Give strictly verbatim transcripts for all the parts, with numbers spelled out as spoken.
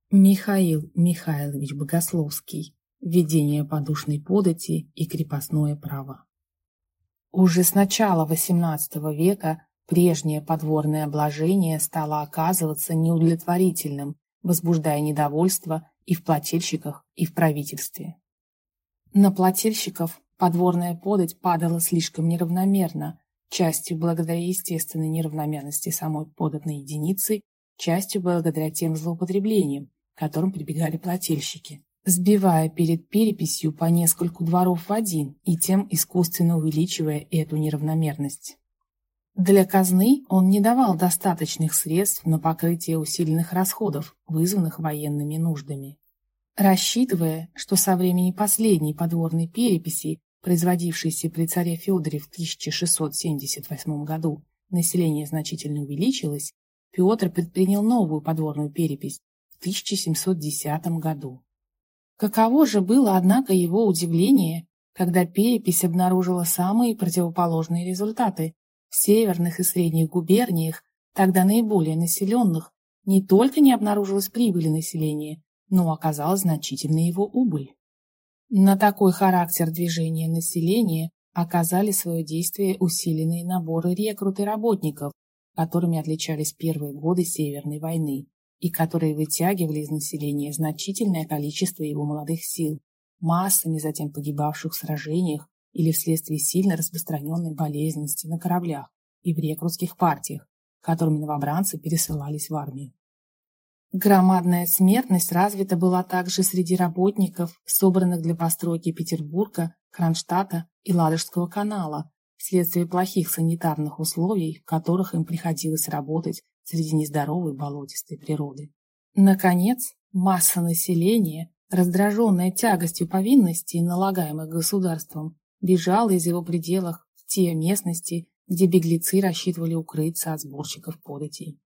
Михаил Михайлович Богословский. Введение подушной подати и крепостное право. Уже с начала восемнадцатого века прежнее подворное обложение стало оказываться неудовлетворительным, возбуждая недовольство и в плательщиках, и в правительстве. На плательщиков подворная подать падала слишком неравномерно, частью благодаря естественной неравномерности самой податной единицы, частью благодаря тем злоупотреблениям, к которым прибегали плательщики, сбивая перед переписью по нескольку дворов в один и тем искусственно увеличивая эту неравномерность. Для казны он не давал достаточных средств на покрытие усиленных расходов, вызванных военными нуждами. Рассчитывая, что со времени последней подворной переписи, производившейся при царе Федоре в тысяча шестьсот семьдесят восьмом году, население значительно увеличилось, Петр предпринял новую подворную перепись в тысяча семьсот десятом году. Каково же было, однако, его удивление, когда перепись обнаружила самые противоположные результаты. В северных и средних губерниях, тогда наиболее населенных, не только не обнаружилась прибыли населения, но оказалась значительная его убыль. На такой характер движения населения оказали свое действие усиленные наборы рекрут и работников, которыми отличались первые годы Северной войны, и которые вытягивали из населения значительное количество его молодых сил, массами затем погибавших в сражениях или вследствие сильно распространенной болезненности на кораблях и в рекрутских партиях, которыми новобранцы пересылались в армию. Громадная смертность развита была также среди работников, собранных для постройки Петербурга, Кронштадта и Ладожского канала, вследствие плохих санитарных условий, в которых им приходилось работать среди нездоровой болотистой природы. Наконец, масса населения, раздраженная тягостью повинностей, налагаемых государством, бежала из его пределов в те местности, где беглецы рассчитывали укрыться от сборщиков податей.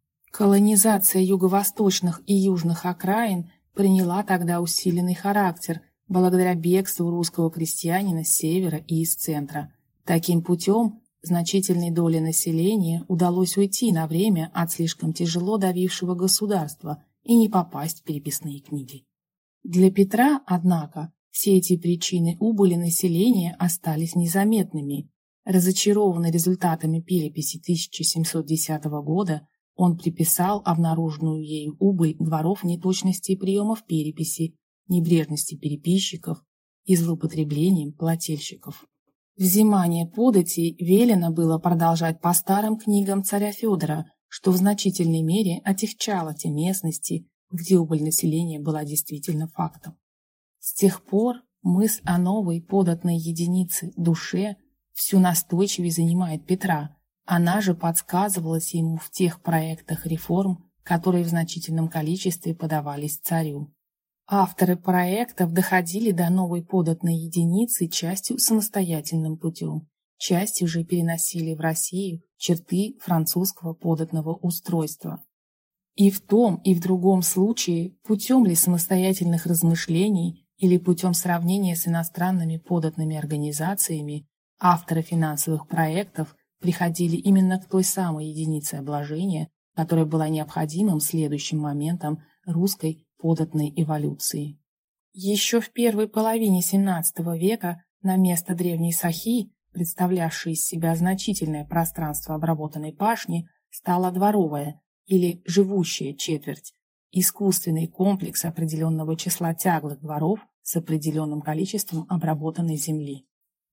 Колонизация юго-восточных и южных окраин приняла тогда усиленный характер благодаря бегству русского крестьянина с севера и из центра. Таким путем значительной доле населения удалось уйти на время от слишком тяжело давившего государства и не попасть в переписные книги. Для Петра, однако, все эти причины убыли населения остались незаметными. Разочарованный результатами переписи тысяча семьсот десятого года, он приписал обнаруженную ею убыль дворов неточности приемов переписи, небрежности переписчиков и злоупотреблением плательщиков. Взимание податей велено было продолжать по старым книгам царя Федора, что в значительной мере отягчало те местности, где убыль населения была действительно фактом. С тех пор мысль о новой податной единице душе всю настойчивее занимает Петра. Она же подсказывалась ему в тех проектах реформ, которые в значительном количестве подавались царю. Авторы проектов доходили до новой податной единицы частью самостоятельным путем, частью же переносили в Россию черты французского податного устройства. И в том, и в другом случае, путем ли самостоятельных размышлений или путем сравнения с иностранными податными организациями, авторы финансовых проектов приходили именно к той самой единице обложения, которая была необходимым следующим моментом русской податной эволюции. Еще в первой половине семнадцатого века на место древней сахи, представлявшей из себя значительное пространство обработанной пашни, стала дворовая или живущая четверть, искусственный комплекс определенного числа тяглых дворов с определенным количеством обработанной земли.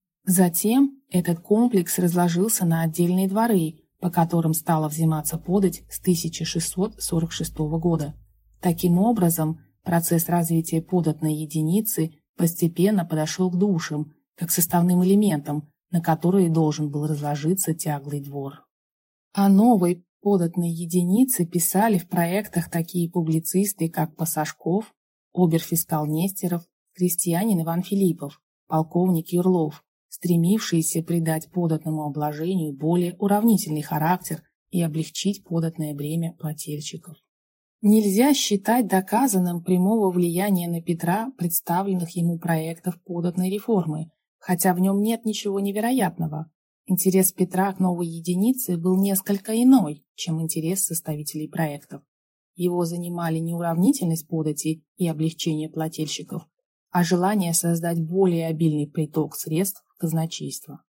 Затем этот комплекс разложился на отдельные дворы, по которым стала взиматься подать с тысяча шестьсот сорок шестого года. Таким образом, процесс развития податной единицы постепенно подошел к душам, как составным элементам, на которые должен был разложиться тяглый двор. О новой податной единице писали в проектах такие публицисты, как Пасашков, оберфискал Нестеров, крестьянин Иван Филиппов, полковник Юрлов, стремившиеся придать податному обложению более уравнительный характер и облегчить податное бремя плательщиков. Нельзя считать доказанным прямого влияния на Петра представленных ему проектов податной реформы, хотя в нем нет ничего невероятного. Интерес Петра к новой единице был несколько иной, чем интерес составителей проектов. Его занимали не уравнительность подати и облегчение плательщиков, а желание создать более обильный приток средств в казначейство.